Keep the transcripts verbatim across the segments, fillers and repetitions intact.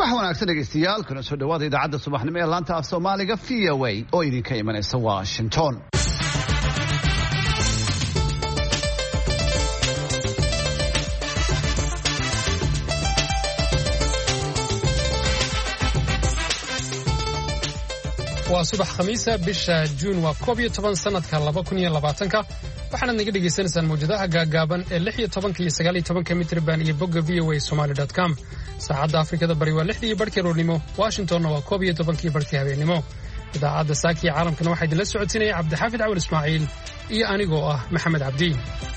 subax wanaagsan dhegeystayaal kuna soo dhawaada idaacadda subaxnimo ee laanta af Soomaaliga V O A oo idinka imanaysa Washington. waa subax khamiisa bisha June waa koob iyo toban sanadka laba kun iyo labaatan waxaana naga dhageysanaysaan mawjadaha gaagaaban ee lix iyo toban iyo sagaal iyo toban mitir baan iyo bogga v o a somali dot com. saacadda Afrikada bari waa lix iyo barkii roornimo, Washingtonna waa koob iyo toban iyo barkii habeenimo. idaacadda Saaki caalamkana waxaa idinla socodsiinaya Cabdixaafid Cawil Ismaaciil iyo anigoo ah Maxamed Cabdi.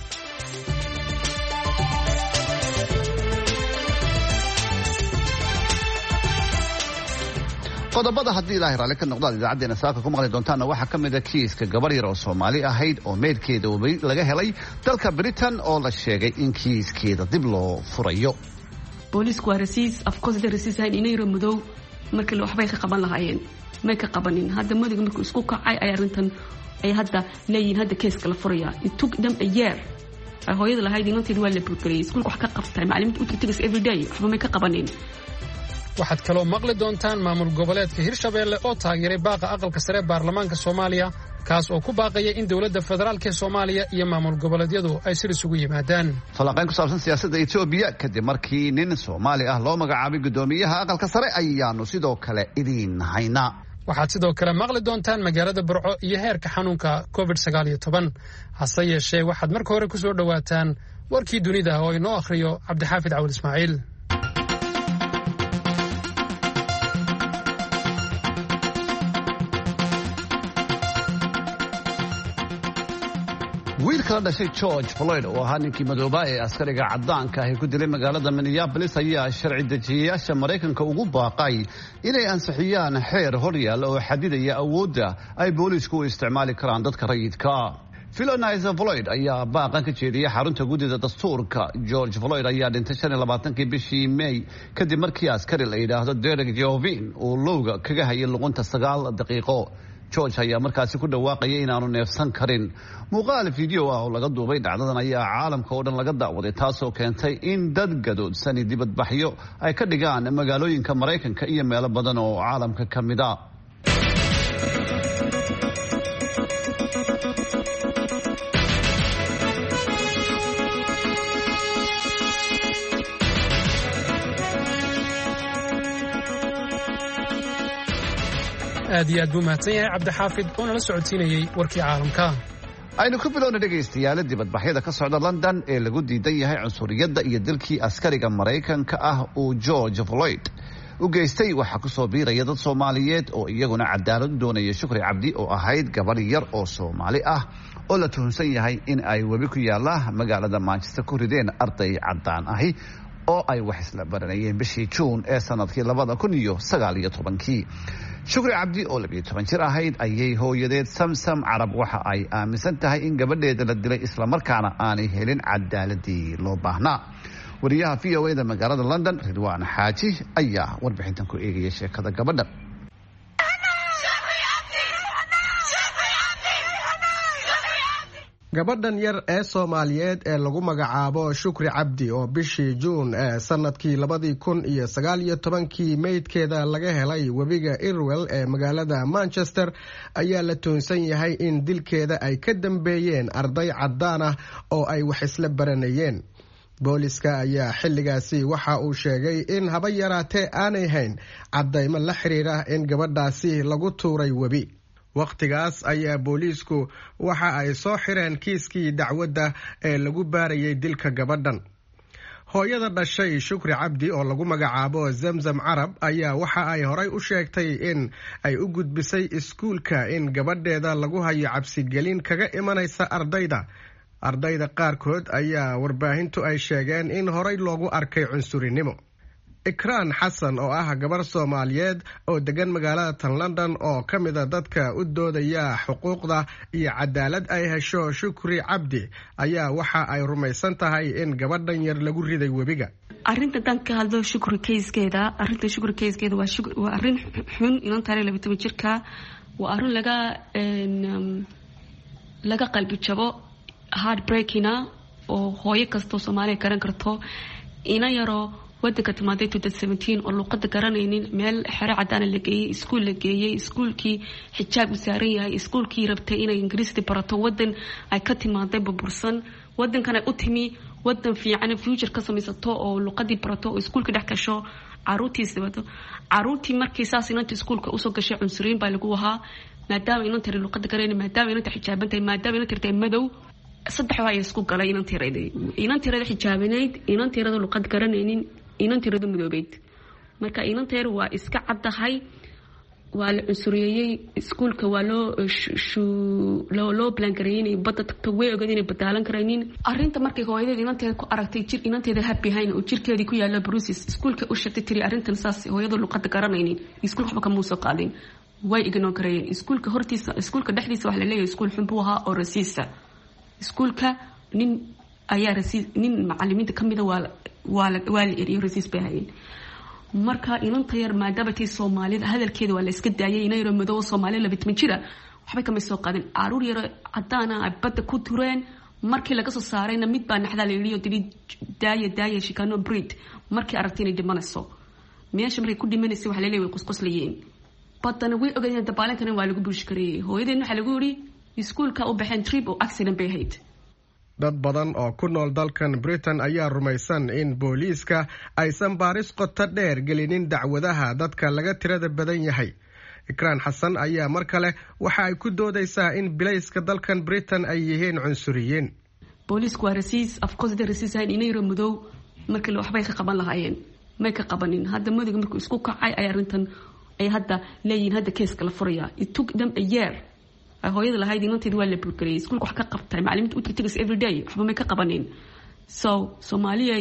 qodobada haddii ilaahay raalli ka noqdaan idaacadeena saaka ku maqli doontaana waxaa ka mid ah kiiska gabar yar oo Soomaali ahayd oo meydkeeda laga helay dalka Britain oo la sheegay in kiiskeeda dib loo furayo. Booliisku waa rasiis afkoosda rasiis ahayd inay ramudow markii la waxbay ka qaban lahaayeen may ka qabanin. hadda madiga markuu isku kacay ay arintan ay hadda leeyihiin hadda kiiska la furaya. It took them a year. ay hooyada lahayd inanteedu waa la burburiyay iskuulka wax ka qabtay macallimiintu u tirtigas every day waxba may ka qabanin. waxaad kaloo maqli doontaan maamul goboleedka Hirshabeelle oo taageeray baaqa aqalka sare baarlamaanka Soomaaliya kaas oo ku baaqaya in dawladda federaalka ee Soomaaliya iyo maamul goboleedyadu ay sir isugu yimaadaan. Falanqayn ku saabsan siyaasadda Itoobiya kadib markii nin Soomaali ah loo magacaabay gudoomiyaha aqalka sare ayaanu sidoo kale idin haynaa. waxaad sidoo kale maqli doontaan magaalada Burco iyo heerka xanuunka covid sagaal iyo toban. hase yeeshee waxaad marka hore ku soo dhawaataan warkii dunida oo inoo akhriyo Cabdixaafid Cawil Ismaaciil. wiilka la dhashay George Floyd oo ahaa ninkii madooba ee askariga cadaanka ah ku dilay magaalada Minneapolis ayaa sharci dejiyayaasha Mareykanka ugu baaqay inay ansixiyaan xeer horyaal oo xadidaya awoodda ay booliisku u isticmaali karaan dadka rayidka. Philonise Floyd ayaa baaqan ka jeediyay xarunta gudida dastuurka. George Floyd ayaa dhintay shan iyo labaatankii bishii May kadib markii askari la yiraahdo Derek Chauvin uu lowga kaga hayay luqunta sagaal daqiiqo. George ayaa markaasi ku dhawaaqayay inaanu neefsan karin. muuqaal video ah oo laga duubay dhacdadan ayaa caalamka oo dhan laga daawaday taasoo keentay in dad gadoodsan dibadbaxyo ay ka dhigaan magaalooyinka Mareykanka iyo meelo badan oo caalamka ka mid ah. aad iyo aad buu mahadsan yahay Cabdixaafid oo nala socodsiinayay warkii caalamka. aynu ku bilowna dhegeystayaal dibadbaxyada ka socda London ee lagu diidan yahay cunsuriyadda iyo dilkii askariga Mareykanka ah uu George Floyd u geystay. waxaa ku soo biiraya dad Soomaaliyeed oo iyaguna cadaalad u doonaya. Shukri Cabdi oo ahayd gabar yar oo Soomaali ah oo la tuhunsan yahay in ay webi ku yaala magaalada Manchester ku rideen arday cadaan ahi oo ay wax isla baranayeen bishii June ee sanadkii labada kun iyo sagaal iyo tobankii. Shukri Cabdi oo laba iyo toban jir ahayd ayay hooyadeed Samsam Carab waxa ay aaminsan tahay in gabadheeda la dilay isla markaana aanay helin cadaaladii loo baahnaa. wariyaha V O A da magaalada London Ridwaan Xaaji ayaa warbixintan ku eegaya sheekada gabadha. gabadhan yar ee Soomaaliyeed ee lagu magacaabo Shukri Cabdi oo bishii June ee sanadkii labadii kun iyo sagaal iyo tobankii meydkeeda laga helay webiga Irwell ee magaalada Manchester ayaa la tuhunsan yahay in dilkeeda ay ka dambeeyeen arday cadaan ah oo ay wax isla baranayeen. booliska ayaa xilligaasi waxa uu sheegay in haba yaraatee aanay hayn cadaymo la xiriira in gabadhaasi lagu tuuray webi. waqtigaas ayaa booliisku waxa ay soo xireen kiiskii dacwadda ee lagu baarayay dilka gabadhan. hooyada dhashay Shukri Cabdi oo lagu magacaabo Zamzam Carab ayaa waxa ay horay u sheegtay in ay u gudbisay iskuulka in gabadheeda lagu hayo cabsigelin kaga imanaysa ardayda. ardayda qaarkood ayaa warbaahintu ay sheegeen in horay loogu arkay cunsurinimo. Ikraan Xasan oo ah gabar Soomaaliyeed oo degan magaalada tan London oo ka mid ah dadka u doodaya xuquuqda iyo cadaalad ay hesho Shukri Cabdi ayaa waxa ay rumaysan tahay in gabadhan yar lagu riday webiga. arrinta tan ka hadlo Shukri keyskeeda arrinta Shukri keyskeeda waa Shukri waa arrin xun inaan taariikh laba iyo toban jirka waa arrin laga laga qalbi jabo heartbreaking oo hooyo kasto Soomaaliya garan karto ina yaro wadanka timaaday twenty seventeen oo luqada garanaynin meel xere cadaan la geeyay iskuul la geeyay iskuulkii xijaab u saaran yahay iskuulkii rabtay inay ingiriisi barato wadan ay ka timaaday burbursan wadankana u timi wadan fiican future ka samaysato oo luqadii barato oo iskuulka dhex gasho caruurtiisa wato caruurtii markii saas inanta iskuulka usoo gashay cunsuriin baa lagu wahaa maadaama inanta luqada garanaynin maadaama inanta xijaabantahay maadaama inanta tirtay madow saddex waa isku galay inanta tirada inanta tirada xijaabaneyd inanta tirada luqad garanaynin inanta tirada madoobeyd marka inanta tir waa iska cadahay waa la cunsuriyay iskuulka waa loo loo loo plan gareeyay badda tagto way ogaadeen inay badaalan karaynin arinta markay hooyadeed inanteeda ku aragtay jir inanteeda happy hayn oo jirkeedii ku yaala bruises iskuulka u shatay tiri arintan saas hooyadu luqada garanaynin iskuulka waxba kama soo qaadin way ignore gareeyeen iskuulka hortiisa iskuulka dhexdiisa wax la leeyahay iskuul xun buu ahaa oo rasiisa iskuulka nin ayaa rasiis nin macallimiinta kamida waa waa waa la eriyo rasiis bay hayeen marka inanta yar maadaama tii Soomaalida hadalkeeda waa la iska daayay inay madow Soomaaliya labatan jira waxba kama soo qaadin caruur yar cadaana ay badda ku tureen markii laga soo saarayna mid baa naxda la yiriyo dili daaya daaya shikano breed markii aragtay inay dhimanayso meesha markay ku dhimanayso wax la leeyahay qosqoslayeen badana way ogaayeen dabaalankan waa lagu buush kareeyay hooyadeen waxa lagu yiri iskuulka u baxeen trip oo accident bay ahayd dad badan oo ku nool dalkan Britain ayaa rumaysan in booliiska aysan baaris qoto dheer gelinin dacwadaha dadka laga tirada badan yahay Ikraan Xasan ayaa mar kale waxa ay ku doodaysaa in bilayska dalkan Britain ay yihiin cunsuriyiin booliisku waa rasiis of course the rasiis ay inay ramudow markii waxbay ka qaban lahaayeen may ka qabanin hadda madiga markuu isku kacay ay arintan ay hadda leeyihiin hadda case la furaya it took them a year hooyada lahayd inanteed waa la burgariyay iskuulka wax ka qabtay macallimiinta u tagtay every day waxba ma ka qabanin so Soomaaliya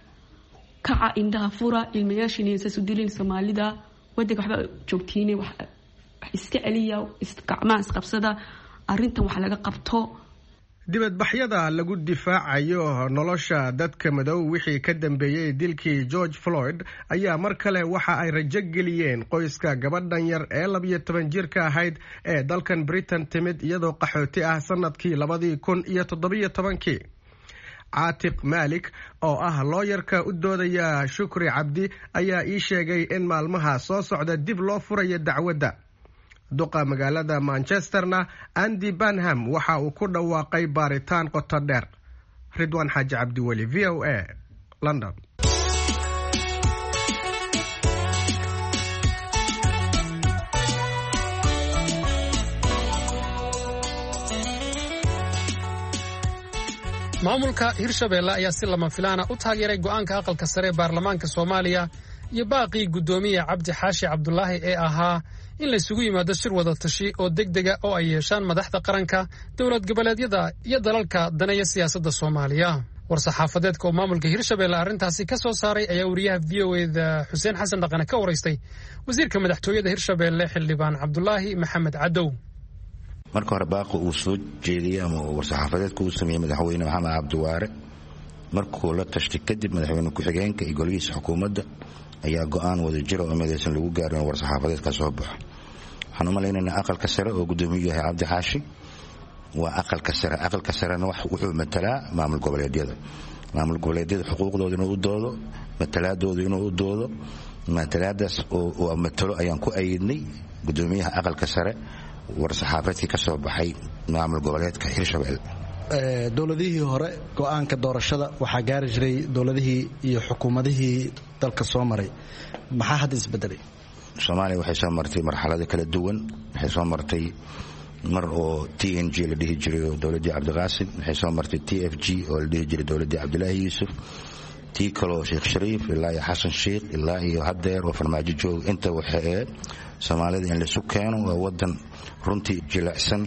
kaca indaha fura ilmayaashina soo dilin Soomaalida wadanka waxba joogtiinay wax iska celiya isqacmaa isqabsada arintan wax laga qabto dibadbaxyada lagu difaacayo nolosha dadka madow wixii ka dambeeyay dilkii George Floyd ayaa mar kale waxa ay rajo geliyeen qoyska gabadhan yar ee labiyo toban jirka ahayd ee dalkan Britain timid iyadoo qaxooti ah sanadkii laba kun iyo toddoba iyo toban Caatiq Malik oo ah looyarka u doodaya Shukri Cabdi ayaa ii sheegay in maalmaha soo socda dib loo furayo dacwadda duqa magaalada Manchesterna Andy Banham waxa uu ku dhawaaqay baaritaan qoto dheer Ridwan Xaaji Cabdi Wali V O A London maamulka Hirshabeelle ayaa si lama filaana u taageeray go'aanka aqalka sare ee baarlamaanka Soomaaliya iyo baaqii gudoomiye Cabdi Xaashi Cabdullaahi ee ahaa in la isugu yimaado shir wada tashi oo degdega oo ay yeeshaan madaxda qaranka dawlad goboleedyada iyo dalalka danaya siyaasadda Soomaaliya war-saxaafadeedka oo maamulka Hirshabeelle arrintaasi ka soo saaray ayaa wariyaha V O A-da Xuseen Xasan Dhaqane ka wareystay wasiirka madaxtooyada Hirshabeelle Xildhibaan Cabdullaahi Maxamed Cadow marka hore baaqo uu soo jeediyay ama war-saxaafadeedka uu sameeyay madaxweyne Maxamed Cabdiwaare markuu la tashtay kadib madaxweyne ku-xigeenka iyo golihiisa xukuumadda ayaa go'aan wada jira oo midaysan lagu gaarin war-saxaafadeed ka soo baxo waxaan u malaynaynaa aqalka sare oo gudoomiyuhu yahay Cabdi Xaashi waa aqalka sare aqalka sarena wuxuu matalaa maamul goboleedyada maamul goboleedyada xuquuqdooda inuu u doodo matalaadooda inuu u doodo matalaadaas oo matalo ayaan ku ayidnay gudoomiyaha aqalka sare war-saxaafadeedkii ka soo baxay maamul goboleedka Hirshabeelle dowladihii hore go'aanka doorashada waxaa gaari jiray dowladihii iyo xukuumadihii dalka soo maray maxaa hadda isbedelay Soomaaliya waxay soo martay marxalado kala duwan waxay soo martay mar oo T N G la dhihi jiray dowladii Cabdiqaasim waxay soo martay T F G oo la dhihi jiray dowladii Cabdilaahi Yuusuf tii kale oo Sheekh Shariif ilaa iyo Xasan Sheekh ilaa iyo haddeer oo farmaajo joog inta waxay Soomaalida in la isu keeno waa wadan runtii jilicsan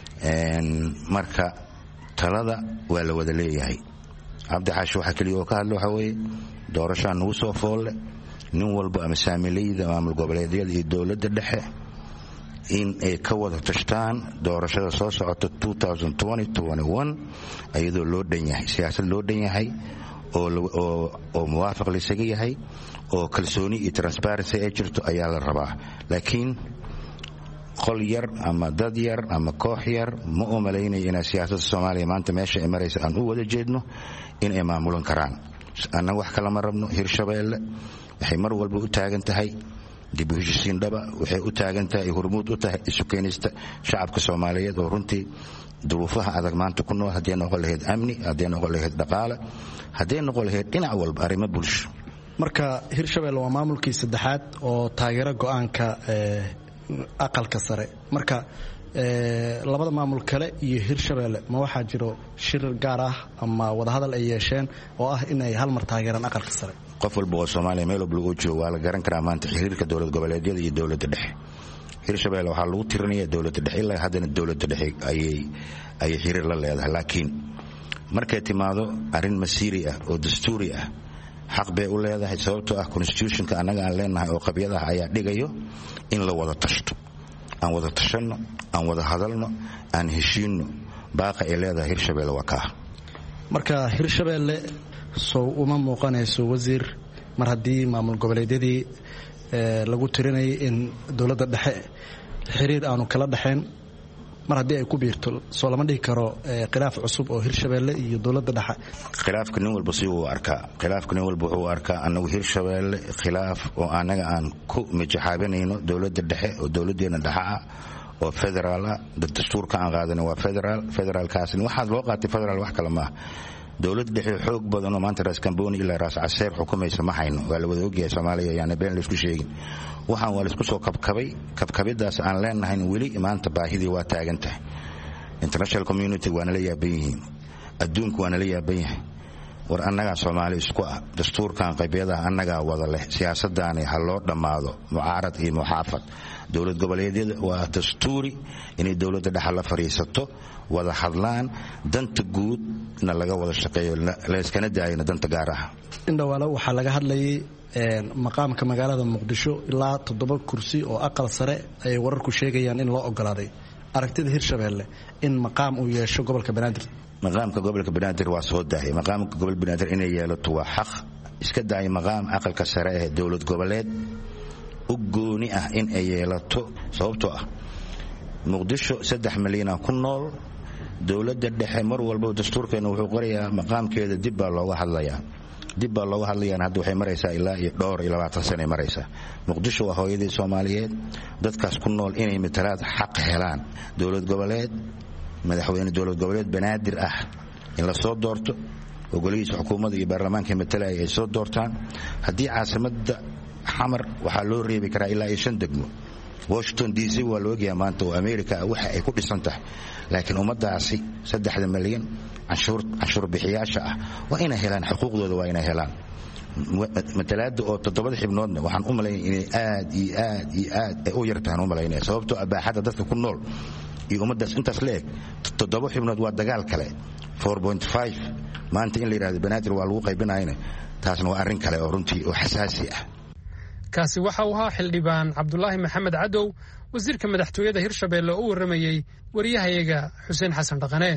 marka talada waa la wada leeyahay Cabdi Xaashi waxa kaliya oo ka hadlo waxa weeye doorashaan ugu soo foolle nin walba ama saamilayda maamul goboleedyada iyo dowladda dhexe in ay ka wada tashtaan doorashada soo socota twenty twenty-one ayadoo loo dhan yahay siyaasad loo dhan yahay oo oo muwaafaq la isaga yahay oo kalsooni iyo transparency ay jirto ayaa la rabaa laakiin qol yar ama dad yar ama koox yar ma u malaynayo in siyaasadda Soomaaliya maanta meesha ay marayso aan u wada jeedno in ay maamulan karaan annaga wax kala ma rabno. Hirshabeelle waxay mar walba u taagan tahay dib u heshiisiin dhaba, waxay u taagan tahay hormuud u tahay isu keenista shacabka Soomaaliyeed oo runtii duruufaha adag maanta ku nool, haddii noqon lahayd amni, haddii noqon lahayd dhaqaale, haddii noqon lahayd dhinac walba arrimo bulsho. Marka Hirshabeelle waa maamulkii saddexaad oo taageero go'aanka aqalka sare. Marka labada maamul kale iyo Hirshabeelle ma waxaa jiro shir gaar ah ama wadahadal ay yeesheen oo ah in ay hal mar taageeraan aqalka sare? Qof walba oo Soomaaliya meel walba uu joogo waa la garan karaa maanta xiriirka dowlad goboleedyada iyo dowladda dhexe. Hirshabeelle waxaa lagu tirinayaa dowladda dhexe, ilaa haddana dowladda dhexe ayay ayay xiriir la leedahay. Laakiin markay timaado arrin masiiri ah oo dastuuri ah, xaq bay u leedahay, sababtoo ah constitutionka annaga aan leenahay oo qabyadaha ayaa dhigayo in la wada tashto. Aan wada tashanno, aan wada hadalno, aan heshiinno. Baaqa ay leedahay Hirshabeelle waa kaa. Marka Hirshabeelle soo uma muuqanayso wasiir mar haddii maamul goboleedyadii lagu tirinayay in dowladda dhexe xiriir aanu kala dhaxayn, mar haddii ay ku biirto soo lama dhihi karo khilaaf cusub oo Hirshabeelle iyo dowladda dhexe. Khilaafka nin walba si uu arkaa khilaafka nin walba wuxuu arkaa annagu Hirshabeelle khilaaf oo annaga aan ku majaxaabanayno dowladda dhexe oo dowladeena dhexe ah oo federaal ah. Dastuurka aan qaadanay waa federaal. Federaalkaasna waxaad loo qaatay federaal wax kale maaha. dowlad dhexe xoog badan oo maanta Raas Kamboni ilaa Raas Caseer xukumaysa ma hayno. Waa la wada ogyahay Soomaaliya yaana been la isku sheegin. Waxaan waa la isku soo kabkabay kabkabidaas aan leenahay weli maanta baahidii waa taagan tahay. International community waana la yaaban yihiin, adduunku waana la yaaban yahay. war annaga Soomaali isku ah dastuurkan qaybiyada annaga wada leh siyaasadani ha loo dhamaado mucaarad iyo muxaafad. dowlad goboleedyada waa dastuuri inay dowladda dhexe la fariisato wada hadlaan danta guud na laga wada shaqeeyo la iskana daayina danta gaar ah. indhawaalo waxaa laga hadlayay maqaamka magaalada Muqdisho ilaa toddoba kursi oo aqal sare ay wararku sheegayaan in loo ogolaaday. aragtida Hirshabeelle in maqaam uu yeesho gobolka Banaadir. maqaamka gobolka Banaadir waa soo daahay. maqaamka gobolka Banaadir inay yeelato waa xaq iska daay maqaam aqalka sare ee dowlad goboleed u gooni ah in ay yeelato sababtoo ah Muqdisho saddex milyan ku nool. dowladda dhexe mar walba dastuurkeena wuxuu qorayaa maqaamkeeda dib baa looga hadlayaa dib baa looga hadlayaan hadda waxay maraysaa ilaa iyo dhowr iyo labaatan sano ay maraysaa. Muqdisho waa hooyadii Soomaaliyeed, dadkaas ku nool inay matalaad xaq helaan. dowlad goboleed madaxweyne dowlad goboleed Banaadir ah in la soo doorto oo golihiisa xukuumadda iyo baarlamaanka matalaya ay soo doortaan. haddii caasimadda xamar waxaa loo reebi karaa ilaa iyo shan degmo. Washington D C waa loo ogyahay maanta oo America waxa ay ku dhisan tahay, laakiin ummadaasi saddexda milyan canshuur canshuur bixiyaasha ah waa inay helaan xuquuqdooda, waa inay helaan matalaada oo toddobada xibnoodna waxaan u malaynay inay aad iyo aad iyo aad u yartaan u malaynay sababtoo abaaxada dadka ku nool iyo ummadaas intaas leeg toddoba xibnood waa dagaal kale. four point five maanta in la yiraahdo Banaadir waa lagu qaybinayna taasna waa arrin kale oo runtii oo xasaasi ah. kaasi waxa uu ahaa xildhibaan Cabdulaahi Maxamed Cadow, wasiirka madaxtooyada Hirshabeelle oo u waramayay wariyahayaga Xuseen Xasan Dhaqane.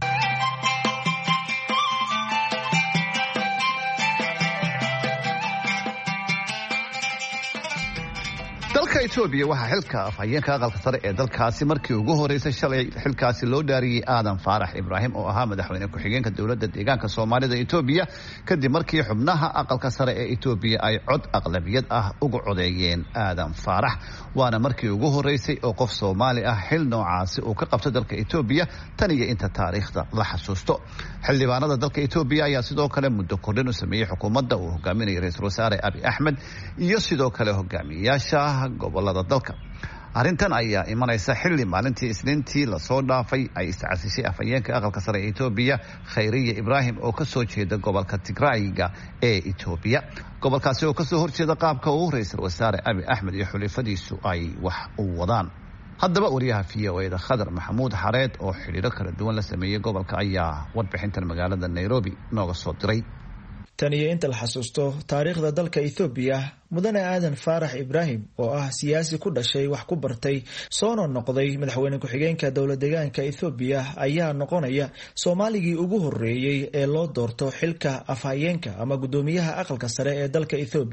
dalka Itoobiya waxa xilka afhayeenka aqalka sare ee dalkaasi markii ugu horeysay shalay xilkaasi loo dhaariyay Aadan Faarax Ibraahim oo ahaa madaxweyne ku-xigeenka dowladda deegaanka Soomaalida Itoobiya kadib markii xubnaha aqalka sare ee Itoobiya ay cod aqlabiyad ah ugu codeeyeen Aadan Faarax. waana markii ugu horeysay oo qof Soomaali ah xil noocaasi uu ka qabto dalka Itoobiya tan iyo inta taariikhda la xasuusto. xildhibaanada dalka Itoobiya ayaa sidoo kale muddo kordhin u sameeyay xukuumadda uu hogaaminayo Ra'iisul Wasaare Abiy Ahmed iyo sidoo kale hogaamiyayaasha gobolada dalka. arrintan ayaa imanaysa xilli maalintii Isniintii la soo dhaafay ay iscasishay afhayeenka aqalka sare ee Itoobiya Khayriye Ibraahim oo ka soo jeeda gobolka Tigrayga ee Itoobiya. gobolkaasi oo ka soo horjeeda qaabka uu Ra'iisul Wasaare Abiy Ahmed iyo xulafadiisu ay wax u wadaan. haddaba wariyaha V O A da Khadar Maxamuud Xareed oo xiriiro kala duwan la sameeyay gobolka ayaa warbixintan magaalada Nairobi nooga soo diray. tan iyo inta la xasuusto taariikhda dalka Itoobiya, mudane Aadan Faarax Ibraahim oo ah siyaasi ku dhashay wax ku bartay soona noqday madaxweyne ku-xigeenka dowlad deegaanka Itoobiya ayaa noqonaya Soomaaligii ugu horeeyay ee loo doorto xilka afhayeenka ama gudoomiyaha aqalka sare ee dalka Itoobiya.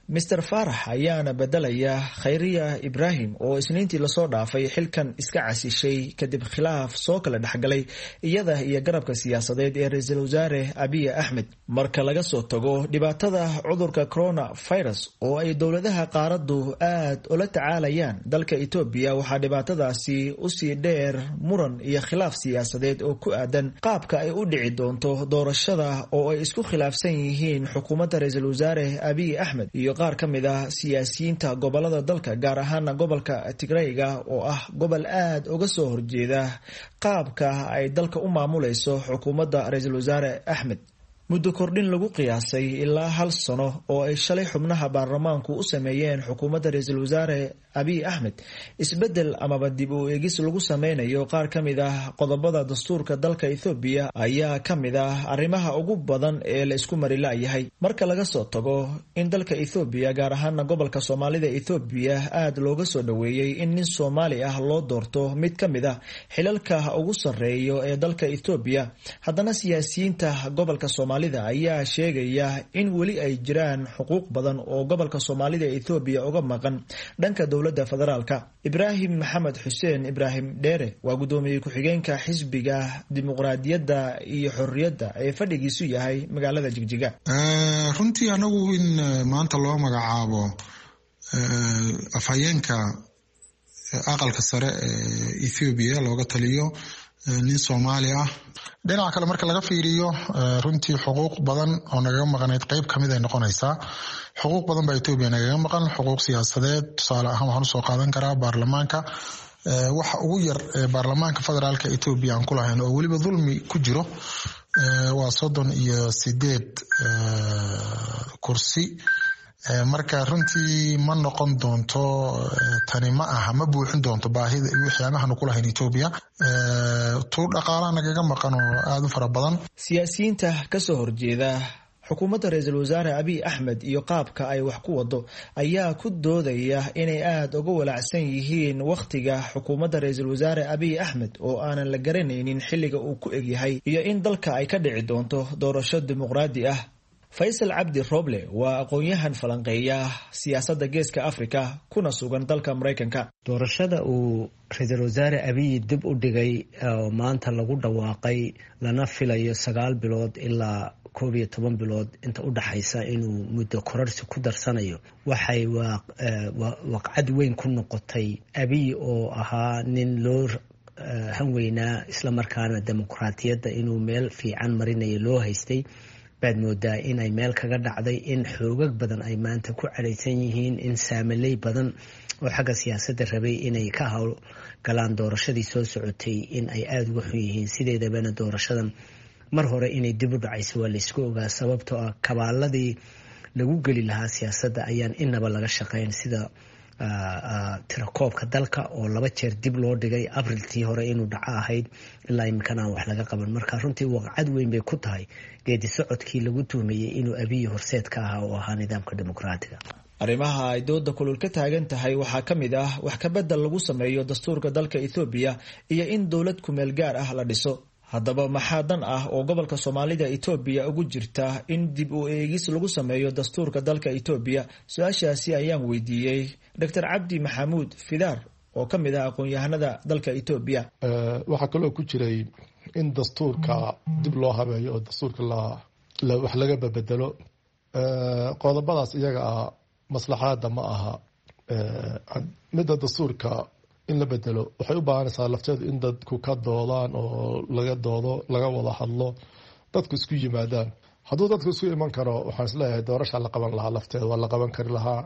mister Faarax ayaana bedelaya Khayriya Ibrahim oo isniintii lasoo dhaafay xilkan iska casishay kadib khilaaf soo kala dhaxgalay iyada iyo garabka siyaasadeed ee ra'iisul wasaare Abiy Ahmed. Marka laga soo tago dhibaatada cudurka coronavirus oo ay dowladaha qaaradu aad ula tacaalayaan, dalka Itoobiya waxaa dhibaatadaasi u sii dheer muran iyo khilaaf siyaasadeed oo ku aadan qaabka ay u dhici doonto doorashada oo ay isku khilaafsan yihiin xukuumadda ra'iisul wasaare Abiy Ahmed iyo qaar ka mid ah siyaasiyiinta gobolada dalka, gaar ahaan gobolka Tigrayga oo ah gobol aad uga soo horjeeda qaabka ay dalka u maamulayso xukuumadda ra'iisul wasaare Ahmed. muddo kordhin lagu qiyaasay ilaa hal sano oo ay shalay xubnaha baarlamaanku u sameeyeen xukuumadda ra'iisul wasaare Abiy Ahmed, isbedel amaba dib u eegis lagu sameynayo qaar ka mid ah qodobada dastuurka dalka Itoobiya ayaa ka mid ah arrimaha ugu badan ee la isku mari laayahay. Marka laga soo tago in dalka Itoobiya gaar ahaan gobolka Soomaalida Itoobiya aad looga soo dhaweeyay in nin Soomaali ah loo doorto mid ka mid ah xilalka ugu sareeyo ee dalka Itoobiya, haddana siyaasiyiinta gobolka Soomaalida ayaa sheegaya in weli ay jiraan xuquuq badan oo gobolka Soomaalida Itoobiya uga maqan dhanka dowladda federaalka. Ibrahim Maxamed Xuseen Ibrahim Dheere waa gudoomiye ku-xigeenka xisbiga dimuqraadiyadda iyo xorriyadda ee fadhigiisu yahay magaalada Jigjiga. runtii anagu in maanta loo magacaabo afhayeenka aqalka sare ee Itoobiya looga taliyo nin Soomaali ah, dhinaca kale marka laga fiiriyo runtii xuquuq badan oo nagaga maqanayd qayb kamid ay noqonaysaa. xuquuq badan baa Itoobiya nagaga maqan, xuquuq siyaasadeed. Tusaale ahaan waxaan usoo qaadan karaa baarlamaanka. waxa ugu yar baarlamaanka federaalka Itoobiya aan ku lahayn oo weliba dulmi ku jiro waa soddon iyo sideed kursi. marka runtii ma noqon doonto tani ma aha ma buuxin doonto baahida wixii aan ku lahayn Itoobiya. tuu dhaqaalaha nagaga maqan oo aad u fara badan. siyaasiyiinta ka soo horjeeda xukuumadda ra'iisul wasaare Abiy Ahmed iyo qaabka ay wax ku wado ayaa ku doodaya inay aad uga walaacsan yihiin waqtiga xukuumadda ra'iisul wasaare Abiy Ahmed oo aanan la garanaynin xilliga uu ku eg yahay iyo in dalka ay ka dhici doonto doorasho dimuqraadi ah. Faysal Cabdi Roble waa aqoon-yahan falanqeeya siyaasadda Geeska Afrika kuna sugan dalka Mareykanka. doorashada uu ra'iisul wasaare Abiy dib u dhigay oo maanta lagu dhawaaqay lana filayo sagaal bilood ilaa koob iyo toban bilood inta u dhaxaysa inuu muddo kororsi ku darsanayo, waxay waqcad weyn ku noqotay Abiy oo ahaa nin loo hanweynaa isla markaana dimuqraadiyadda inuu meel fiican marinayo loo haystay. baad moodaa inay meel kaga dhacday, in xoogag badan ay maanta ku calaysan yihiin, in saamaley badan oo xagga siyaasadda rabay inay ka hawl galaan doorashadii soo socotay in ay aada uga xun yihiin. sideedabana doorashadan mar hore inay dib u dhacayso waa laysku ogaa, sababtoo ah kabaaladii lagu geli lahaa siyaasadda ayaan inaba laga shaqayn, sida tirakoobka dalka oo laba jeer dib loo dhigay abriltii hore inuu dhaco ahayd ilaa iminkana aan wax laga qaban. marka runtii waqcad weyn bay ku tahay geedi socodkii lagu tuhmayey inuu Abiy horseed ka ahaa oo ahaa nidaamka dimuqraadiga. arrimaha ay dooda kulul ka taagan tahay waxaa ka mid ah wax ka bedel lagu sameeyo dastuurka dalka Itoobiya iyo in dowlad ku meel gaar ah la dhiso. haddaba maxaa dan ah oo gobolka Soomaalida Itoobiya ugu jirta in dib u eegis lagu sameeyo dastuurka dalka Itoobiya? su-aashaasi ayaan weydiiyey Doctor Cabdi Maxamuud Fidaar oo ka mid ah aqoon-yahanada dalka Itoobiya. waxaa kaloo ku jiray in dastuurka dib loo habeeyo oo dastuurka la wax laga bedelo. qodobadaas iyaga ah maslaxaadda ma aha. midda dastuurka in la bedelo waxay u baahanaysaa lafteedu in dadku ka doodaan oo laga doodo, laga wada hadlo, dadku isku yimaadaan. hadduu dadku isku iman karo waxaan isleeyahay doorasha la qaban lahaa lafteeda waa la qaban kari lahaa.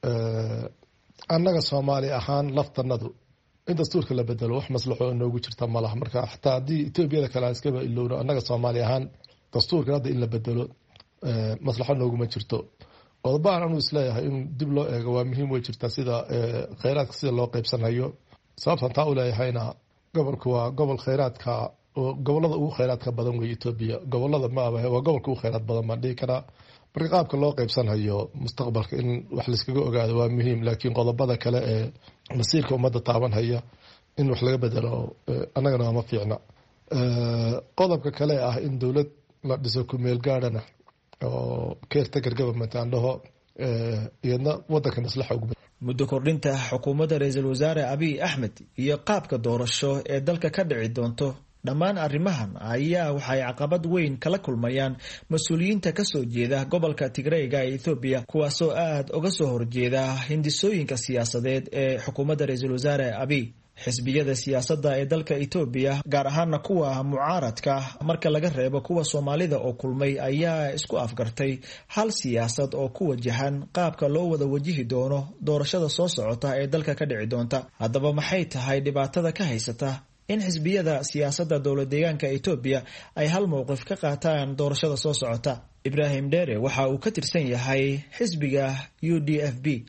annaga Soomaali ahaan laftanadu in dastuurka la bedelo wax maslaxo noogu jirta ma laha. marka xataa haddii Etoobiyada kale aan iskaba ilowno, annaga Soomaali ahaan dastuurka hadda in la bedelo maslaxo nooguma jirto. qodobahan anuu isleeyahay in dib loo eego waa muhiim way jirtaa, sida kheyraadka sida loo qaybsanayo. sababtan taa u leeyahayna gobolku waa gobol kheyraadka oo gobolada ugu kheyraadka badan wey Itoobiya. gobolada ma aha waa gobolka ugu kheyraad badan baan dhihi karaa. marka qaabka loo qaybsanayo mustaqbalka in wax layskaga ogaado waa muhiim, laakiin qodobada kale ee masiirka ummadda taaban haya in wax laga bedelo annagana waa ma fiicna. qodobka kale ah in dowlad la dhiso ku meel gaadhana oo caretaker government aan dhaho iyadna wadanka maslaxa ugu muddo kordhinta xukuumadda ra-iisul wasaare abiy axmed iyo qaabka doorasho ee dalka ka dhici doonto dhammaan arrimahan ayaa waxay caqabad weyn kala kulmayaan mas-uuliyiinta kasoo jeeda gobolka Tigreega ee Ethiopia kuwaasoo aad uga soo horjeeda hindisooyinka siyaasadeed ee xukuumadda ra-iisul wasaare abiy xisbiyada siyaasadda ee dalka Ethiopia gaar ahaan kuwa mucaaradka marka laga reebo kuwa Soomaalida oo kulmay ayaa isku afgartay hal siyaasad oo ku wajahan qaabka loo wada wajihi doono doorashada soo socota ee dalka ka dhici doonta haddaba maxay tahay dhibaatada ka haysata in xisbiyada siyaasadda dowlad deegaanka Ethiopia ay hal mowqif ka qaataan doorashada soo socota Ibrahim Dere waxa uu ka tirsan yahay xisbiga U D F B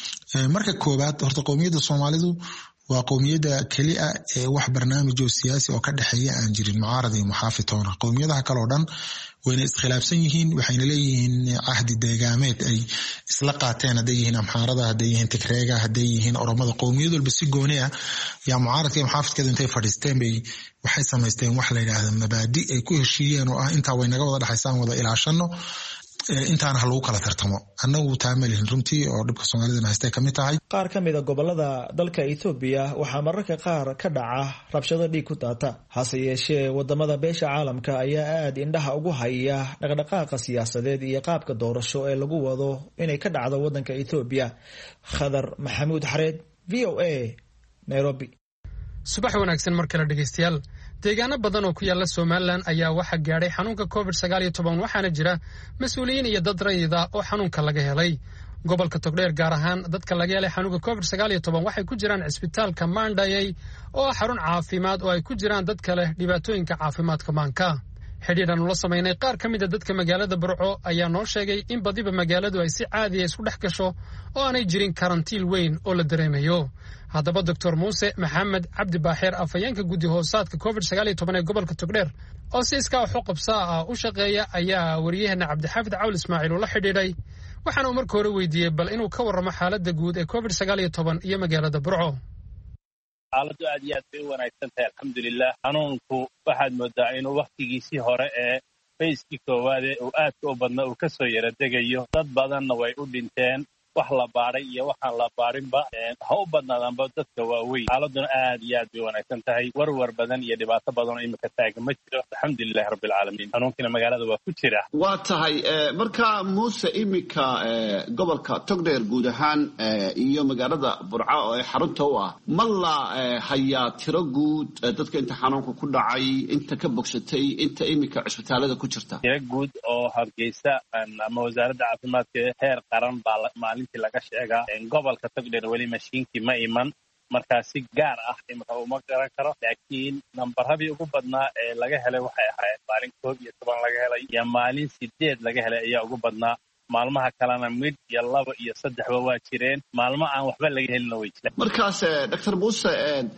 marka koobaad horta qowmiyadda Soomaalidu waa qowmiyadda kaliya ee wax barnaamij oo siyaasi oo ka dhaxeeya aan jirin mucaarad iyo muxaafid toona qowmiyadaha kale oo dhan wayna iskhilaafsan yihiin waxayna leeyihiin ahdi deegaameed ay isla qaateen haday yihiin amxaarada haday yihiin Tigreega haday yihiin Oromada qowmiyad walba si gooni ah yaa mucaaradka iyo muxaafidka intay fadhiisteen bay waxay sameysteen wax la yiraahdo mabaadi ay ku heshiiyeen oo ah inta way naga wada dhaxaysaan wada ilaashano intaan hal lagu kala tartamo annagu taamalin runtii oo dhibka Soomaalida haystay kamid tahay qaar kamid ah gobolada dalka Ethiopia waxa mararka qaar ka dhaca rabshado dhiig ku daata hase yeeshee wadamada beesha caalamka ayaa aad indhaha ugu haya dhaqdhaqaaqa siyaasadeed iyo qaabka doorasho ee lagu wado inay ka dhacdo wadanka Ethiopia Khadar Maxamuud Xareed V O A Nairobi subax wanaagsan mar kale dhageystayaal deegaano badan oo ku yaala Soomaaliland ayaa waxa gaaray xanuunka covid sagaal iyo toban waxaana jira mas'uuliyiin iyo dad rayida oo xanuunka laga helay gobolka Togdheer gaar ahaan dadka laga helay xanuunka covid sagaal iyo toban waxay ku jiraan isbitaalka Maandayay oo xarun caafimaad oo ay ku jiraan dad kale dhibaatooyinka caafimaadka maanka xidhiidhan ula sameynay qaar ka mid ah dadka magaalada Burco ayaa noo sheegay in badiba magaaladu ay si caadi ah isku dhex gasho oo aanay jirin karantiil weyn oo la dareemayo haddaba Doctor Muuse Maxamed Cabdi Baaxir afayeenka guddi hoosaadka covid sagaal iyo toban ee gobolka Togdheer oo si iska wax u qabsaa ah u shaqeeya ayaa wariyahana Cabdixaafid Cawl Ismaaciil la xidhiidhay waxaana uu markii hore weydiiyay bal inuu ka warramo xaaladda guud ee covid sagaal iyo toban iyo magaalada Burco xaaladdu aad iyo aad bay u wanaagsan tahay alxamdulilah xanuunku waxaad moodaa inuu waktigiisii hore ee fayskii koowaad ee uu aadka u badna uu kasoo yara degayo dad badanna way u dhinteen wax la baaray iyo waxaan la baarinba ha u badnaadaanba dadka waaweyn xaaladuna aad iyo aad bay wanaagsan tahay warwar badan iyo dhibaato badan oo imika taagan ma jiro alxamdulilahi rabbilcaalamiin xanuunkina magaalada waa ku jira waa tahay marka Muuse imika gobolka Togdheer guud ahaan iyo magaalada Burco oo ay xarunta u ah ma la hayaa tiro guud dadka inta xanuunka ku dhacay inta ka bogsatay inta imika cisbitaalada ku jirta tiro guud oo Hargeysa ama wasaaradda caafimaadka heer qaran baa laga sheegaa gobolka Togdheer wali mashiinkii ma iman markaa si gaar ah imika uma garan karo laakiin nambaradii ugu badnaa ee laga helay waxay ahayd maalin koob iyo toban laga helay iyo maalin sideed laga helay ayaa ugu badnaa maalmaha kalena mid iyo laba iyo saddexba waa jireen maalmo aan waxba laga helina way jireen markaas Doctor Muuse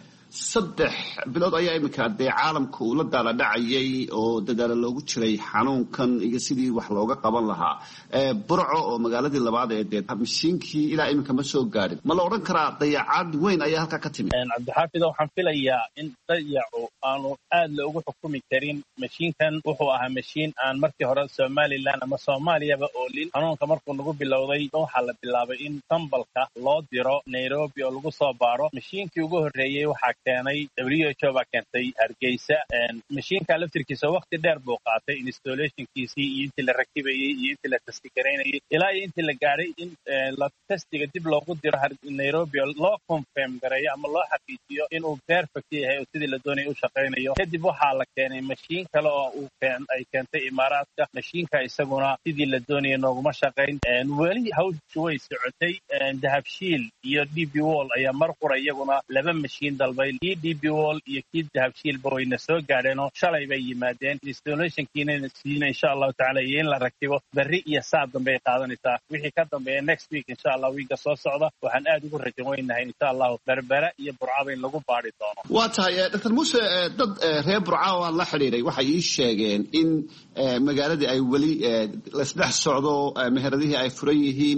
saddex bilood ayaa imika dee caalamka uu la daala dhacayay oo dadaalo loogu jiray xanuunkan iyo sidii wax looga qaban lahaa Burco oo magaaladii labaad ee dee mishiinkii ilaa imika ma soo gaarin ma la oran karaa dayacaad weyn ayaa halka ka timid Cabdixaafid waxaan filayaa in dayacu aanu aad loogu xukumi karin mashiinkan wuxuu ahaa mashiin aan markii hore Somaliland ama Soomaaliyaba oolin xanuunka markuu nagu bilowday waxaa la bilaabay in sambalka loo diro Nairobi oo lagu soo baaro mashiinkii ugu horreeyay waxaa keenay W H O baa keentay Hargeysa mashiinka laftirkiisa waqti dheer buu qaatay installationkiisii iyo intii la rakibayay iyo intii la testgareynayay ilaa iyo intii la gaaray in la testiga dib loogu diro Nairobi loo confirm gareeyo ama loo xaqiijiyo inuu perfect yahay oo sidii la doonayay u shaqeynayo kadib waxaa la keenay mashiin kale oo uu keen ay keentay Imaaraadka mashiinka isaguna sidii la doonayay nooguma shaqeyn weli hawshu way socotay dahabshiil iyo D B Wall ayaa mar qura iyaguna laba mashiin dalbay kii D B Wall iyo kii dahabshiilba wayna soo gaadheenoo shalay bay yimaadeen installationkiina siina insha allahu tacaala iyo in la rakibo berri iyo saad dambe ay qaadanaysaa wixii ka dambeeya next week insha allah wiiga soo socda waxaan aad ugu rajan weynahay insha allahu berbera iyo burcaba in lagu baari doono waa tahay Doctor Muuse dad reer Burco oo la xiriiray waxay ii sheegeen in magaaladii ay weli la isdhex socdo meheradihii ay furan yihiin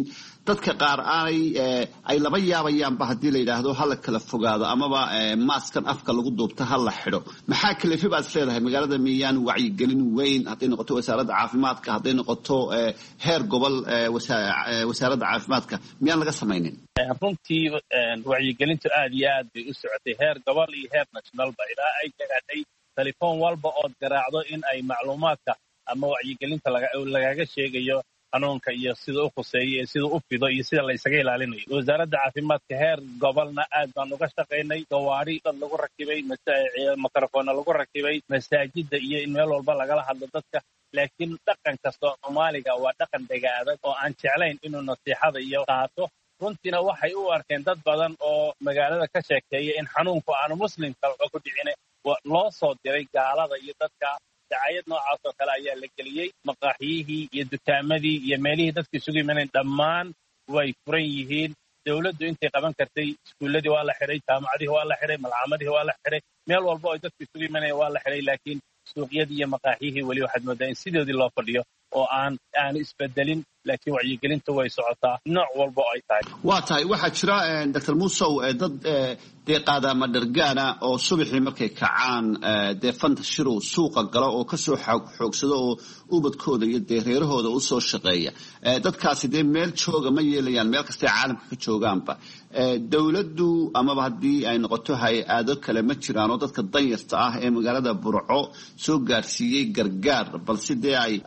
dadka qaar aanay ay laba yaabayaanba haddii la yidhaahdo hala kala fogaado amaba maaskan afka lagu duubto ha la xidho maxaa kalefi baad isleedahay magaalada miyaan wacyigelin weyn hadday noqoto wasaaradda caafimaadka hadday noqoto heer gobol wasaaradda caafimaadka miyaan laga samaynin runtii wacyigelintu aad iyo aad bay u socotay heer gobol iyo heer nationalba ilaa ay gaadhay telefoon walba ood garaacdo in ay macluumaadka ama wacyigelinta lagaga sheegayo xanuunka iyo sida u khuseeyo iyo sida u fido iyo sida la isaga ilaalinayo wasaaradda caafimaadka heer gobolna aad baan uga shaqaynay gawaari dad lagu rakibay mikrofonna lagu rakibay masaajida iyo in meel walba lagala hadlo dadka laakiin dhaqan kasta soomaaliga waa dhaqan dhega adag oo aan jeclayn inuu nasiixada iyo qaato runtiina waxay u arkeen dad badan oo magaalada ka sheekeeya in xanuunku aanu muslimka ku dhicin loo soo diray gaalada iyo dadka dacayad noocaas oo kale ayaa la geliyey maqaaxiyihii iyo dukaamadii iyo meelihii dadka isugu imaneen dhammaan way furan yihiin dawladdu intay qaban kartay iskuulladii waa la xidhay jaamacadihii waa la xidhay malcaamadihii waa la xidhay meel walba oo dadka isugu imanaya waa la xidhay laakiin suuqyadii iyo maqaaxiyihii weli waxaad moodaa in sidoodii loo fadhiyo oo aan aanu isbedelin laakiin wacyigelintu way socotaa nooc walba oo ay tahay waa tahay waxaa jira doctor muusow dad dee qaadaama dhargaana oo subaxii markay kacaan dee fanta shirow suuqa gala oo kasoo xoogsado oo ubadkooda iyo dee reerahooda usoo shaqeeya dadkaasi dee meel jooga ma yeelayaan meel kastay caalamka ka joogaanba dawladdu amaba haddii ay noqoto hay-ado kale ma jiraan oo dadka danyarta ah ee magaalada burco soo gaarsiiyey gargaar balse dee ay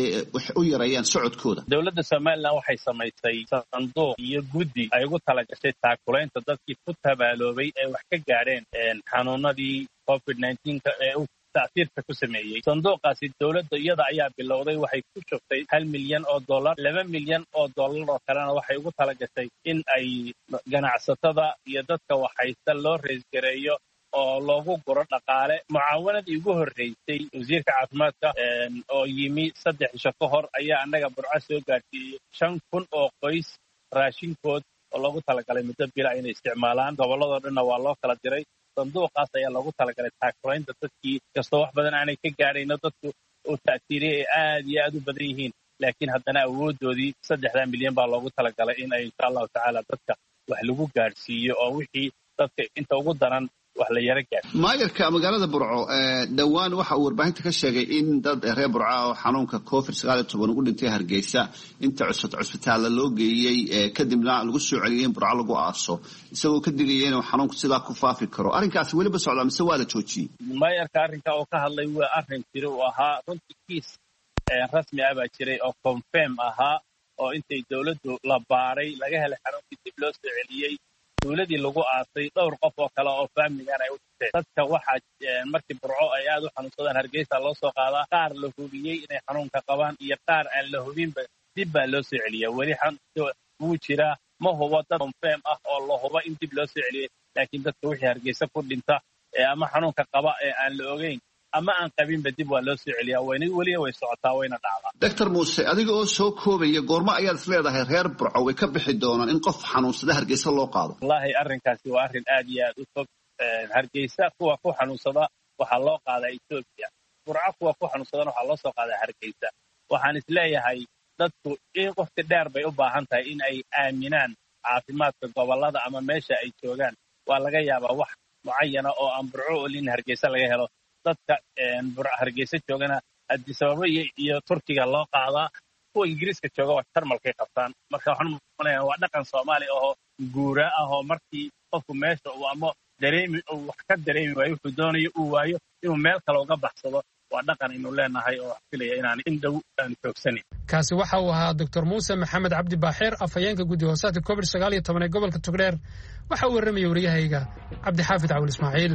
u yareeyaan socodkooda dowladda somalilan waxay samaysay sanduuq iyo guddi ay ugu talagashay taakulaynta dadkii ku tabaaloobay ee wax ka gaadheen xanuunadii covid nineteenka ee uu tacsiirka ku sameeyey sanduuqaasi dowladda iyada ayaa bilowday waxay ku shubtay hal milyan oo dollar laba milyan oo dollar oo kalena waxay ugu talagashay in ay ganacsatada iyo dadka waxhaysta loo reesgareeyo oo loogu guro dhaqaale mucaawanadii ugu horreysay wasiirka caafimaadka oo yimi saddex isho ka hor ayaa annaga burco soo gaarsiiyey shan kun oo qoys raashinkood oo loogu talagalay muddo bila inay isticmaalaan gobolladoo dhanna waa loo kala diray sanduuqaas ayaa loogu talagalay taakulaynta dadkii kastoo wax badan aanay ka gaadhayno dadku uu ta'siiriyey ay aad iyo aad u badan yihiin laakiin haddana awooddoodii saddexdaa milyan baa loogu talagalay in ay insha allahu tacaala dadka wax lagu gaadhsiiyo oo wixii dadka inta ugu daran wax la yara gaadh maayarka magaalada burco dhowaan waxa uu warbaahinta ka sheegay in dad reer burco oo xanuunka covid sagaal iyo toban ugu dhintay hargeysa inta cusbit cusbitaalla loo geeyey kadibna lagu soo celiyey in burco lagu aaso isagoo ka digaya inuu xanuunku sidaa ku faafi karo arrinkaasi weliba socdaa mise waa la joojiyey maayarka arrinka oo ka hadlay waa arrin jira uu ahaa runtii kiis rasmi ah baa jiray oo confirm ahaa oo intay dowladdu la baaray laga helay xanuunkii dib loo soo celiyey dowladii lagu aasay dhowr qof oo kale oo faamiligan ay u dhintay dadka waxaa markii burco ay aad u xanuunsadaan hargeysa loo soo qaadaa qaar la hubiyey inay xanuunka qabaan iyo qaar aan la hubinba dib baa loo soo celiya weli wuu jiraa ma hubo dad confirm ah oo la hubo in dib loo soo celiyey laakiin dadka wixii hargeysa ku dhinta ama xanuunka qaba ee aan la ogeyn ama aan qabinba dib waa loo soo celiyaa wayna weliba way socotaa wayna dhacdaa doctor muuse adiga oo soo koobaya goormo ayaad is leedahay reer burco way ka bixi doonaan in qof xanuunsada hargeysa loo qaado wallaahi arrinkaasi waa arrin aad iyo aad u fog hargeysa kuwa ku xanuunsada waxaa loo qaadaa etoobiya burco kuwa ku xanuunsadana waxaa loo soo qaadaa hargeysa waxaan is leeyahay dadku in waqti dheer bay u baahan tahay in ay aaminaan caafimaadka gobollada ama meesha ay joogaan waa laga yaabaa wax mucayana oo aan burco olin hargeysa laga helo dadka hargeysa joogana adisababa iyo turkiga loo qaadaa kuwa ingiriiska jooga waa jarmalkay qabtaan marka waxaan umaleeyaa waa dhaqan soomaali ahoo guura ah oo markii qofku meesha uu ama dareemi uu wax ka dareemi waayo wuxuu doonayo uu waayo inuu meel kale uga baxsado waa dhaqan aynu leenahay oo wax filaya inaan in dhow aan joogsanin kaasi waxa uu ahaa doctor muuse maxamed cabdi baaxeer afhayeenka guddi hoosaadka covid sagaal iyo toban ee gobolka togdheer waxa uu warramaya wariyahayga cabdixaafid cawil ismaaciil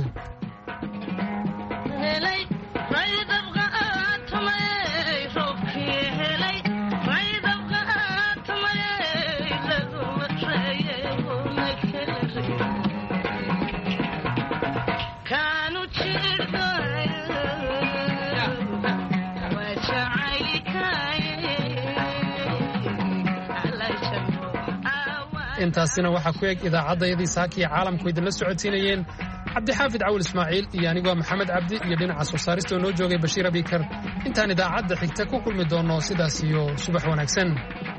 intaasina waxaa ku eg idaacadayadii saakiya caalamku idinla socotiinayeen cabdixaafid cawil ismaaciil iyo anigoo maxamed cabdi iyo dhinaca soo saarista oo noo joogay bashiir abikar intaan idaacadda xigta ku kulmi doonno sidaas iyo subax wanaagsan